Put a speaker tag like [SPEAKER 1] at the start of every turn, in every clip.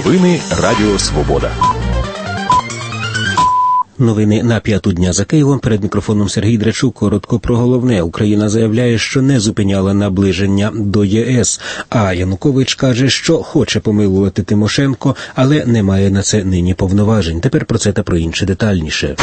[SPEAKER 1] Новини Радіо Свобода.
[SPEAKER 2] Новини на 5-ту дня за Києвом. Перед мікрофоном Сергій Драчук. Коротко про головне. Україна заявляє, що не зупиняла наближення до ЄС. А Янукович каже, що хоче помилувати Тимошенко, але не має на це нині повноважень. Тепер про це та про інше детальніше.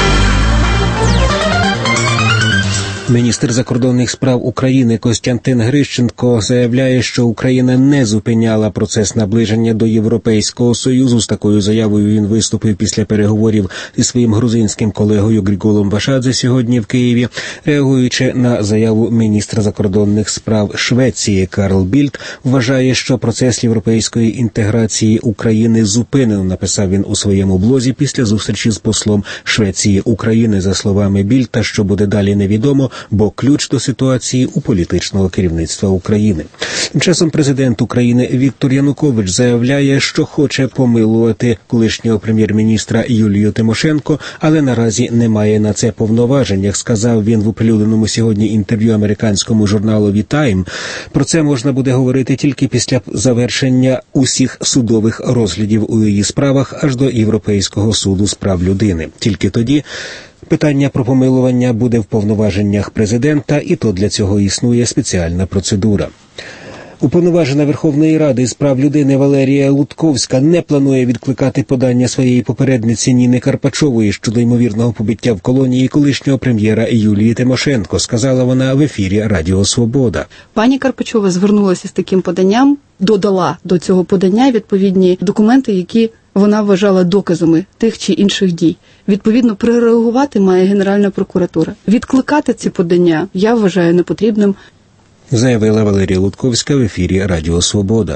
[SPEAKER 2] Міністр закордонних справ України Костянтин Грищенко заявляє, що Україна не зупиняла процес наближення до Європейського Союзу. З такою заявою він виступив після переговорів зі своїм грузинським колегою Григолом Вашадзе сьогодні в Києві. Реагуючи на заяву міністра закордонних справ Швеції Карл Більд, вважає, що процес європейської інтеграції України зупинено, написав він у своєму блозі після зустрічі з послом Швеції України. За словами Більда, що буде далі невідомо, бо ключ до ситуації у політичного керівництва України. Тим часом президент України Віктор Янукович заявляє, що хоче помилувати колишнього прем'єр-міністра Юлію Тимошенко, але наразі не має на це повноважень. Як сказав він в оприлюдненому сьогодні інтерв'ю американському журналу Time, про це можна буде говорити тільки після завершення усіх судових розглядів у її справах аж до Європейського суду з прав людини. Тільки тоді питання про помилування буде в повноваженнях президента, і то для цього існує спеціальна процедура. Уповноважена Верховної Ради з прав людини Валерія Лутковська не планує відкликати подання своєї попередниці Ніни Карпачової щодо ймовірного побиття в колонії колишнього прем'єра Юлії Тимошенко, сказала вона в ефірі Радіо Свобода.
[SPEAKER 3] Пані Карпачова звернулася з таким поданням, додала до цього подання відповідні документи, які вона вважала доказами тих чи інших дій. Відповідно, прореагувати має Генеральна прокуратура. Відкликати ці подання я вважаю непотрібним,
[SPEAKER 2] заявила Валерія Лутковська в ефірі Радіо Свобода.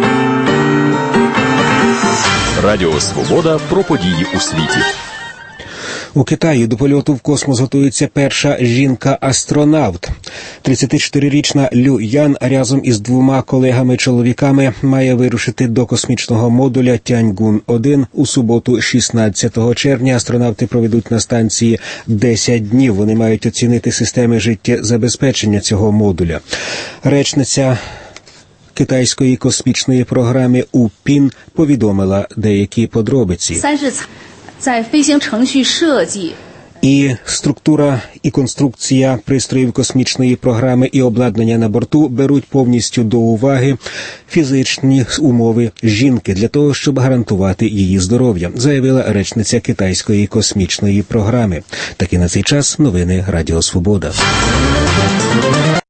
[SPEAKER 1] Радіо Свобода про події у світі.
[SPEAKER 2] У Китаї до польоту в космос готується перша жінка-астронавт. 34-річна Лю Ян разом із 2 колегами-чоловіками має вирушити до космічного модуля Тяньгун-1 у суботу 16 червня. Астронавти проведуть на станції 10 днів. Вони мають оцінити системи життєзабезпечення цього модуля. Речниця китайської космічної програми УПІН повідомила деякі подробиці. І структура і конструкція пристроїв космічної програми і обладнання на борту беруть повністю до уваги фізичні умови жінки для того, щоб гарантувати її здоров'я, заявила речниця китайської космічної програми. Такі на цей час новини Радіо Свобода.